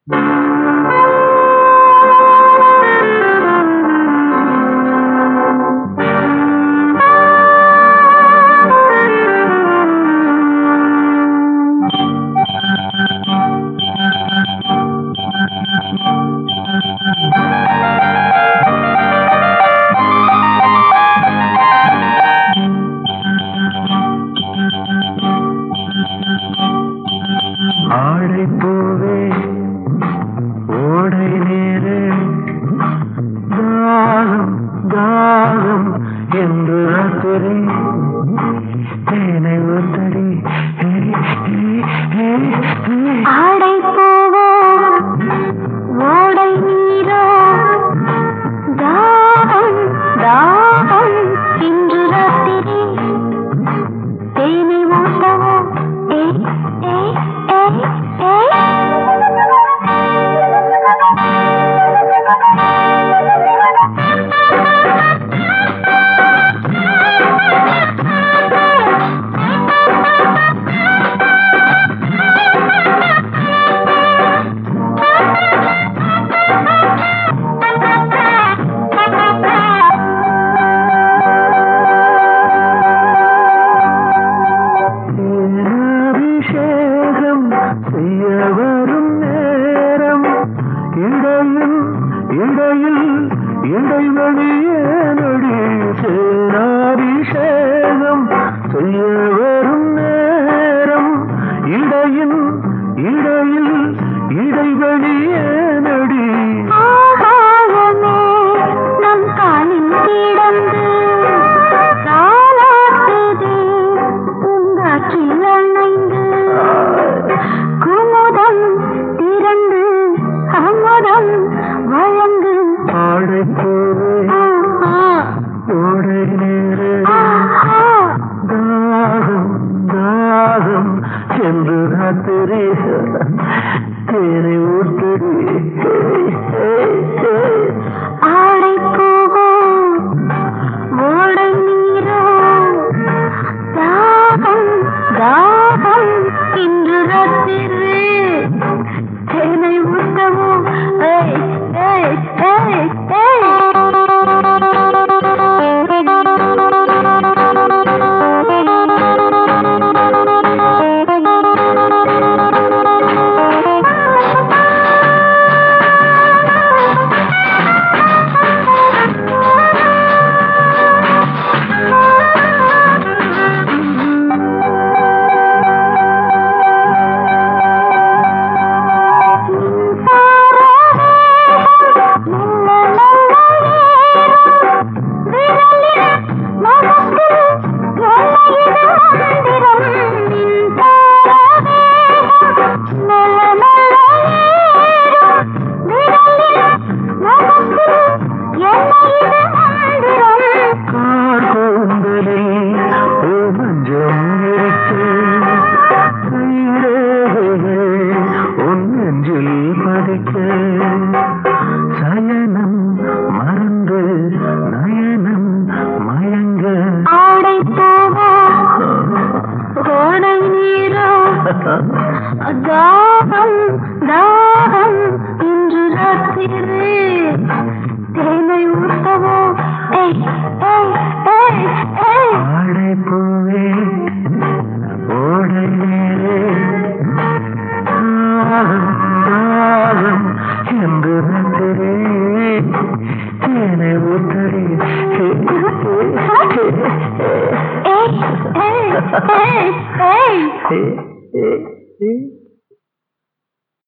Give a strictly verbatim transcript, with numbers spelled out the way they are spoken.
ஆடை பூவே ஓடை நேரே தாகம் தாகம் என்று ராத்திரி தேனை ஊத்தடி ஆடை பூவோ ஓடை நீரோ தாகம் தாகம் என்று ராத்திரி தேனை ஊத்தவோ ஏ ஏ ஏ ஏ வரும் நேரம் இடையில் இடையில் இடைவெளியே நொடி சேனாபிஷேகம் செய்ய வரும் நேரம் இடையில் இடையில் இடைவெளியே நொடி நம் காலில் கிடந்து காலாட்டுதே உங்காற்றில் அணைந்து குமுதம் திரண்டு அமுதம் வழங்கு ஆடை பூவே ஓடை நேரே தாகம் தாகம் என்று ராத்திரி தேனை ஊற்றடி ஆடை பூவோ ஓடை நீரோ தாகம் தாகம் இன்று ராத்திரி தேனை ஊற்றவோ ஏய் ஏய் ஏய் ஏய் சயனம் மறந்து நயனம் மயங்க ஆடை பூவோ ஓடை நீரோ தாகம் தாகம் இன்று ராத்திரி தேனை ஊற்றவோ ஏய் ஏய் ஏய் ஏய் ஆடை பூவே ஓடை நேரே தாகம் தாகம் என்று ராத்திரி தேனை ஊற்றடி ஏய் ஏய் ஏய் ஏய்